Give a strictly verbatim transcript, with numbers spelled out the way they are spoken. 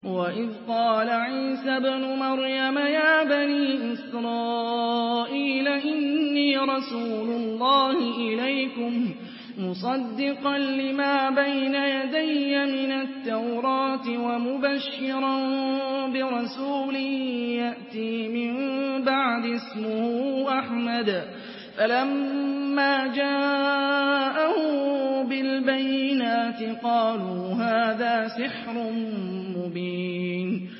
وَإِذْ قَالَ عِيسَى ابْنُ مَرْيَمَ يَا بَنِي إِسْرَائِيلَ إِنِّي رَسُولُ اللَّهِ إِلَيْكُمْ مُصَدِّقًا لِّمَا بَيْنَ يَدَيَّ مِنَ التَّوْرَاةِ وَمُبَشِّرًا بِرَسُولٍ يَأْتِي مِن بَعْدِي اسْمُهُ أَحْمَدُ. فَلَمَّا جَاءَهُم بِالْبَيِّنَاتِ قَالُوا هَٰذَا سِحْرٌ مُّبِينٌ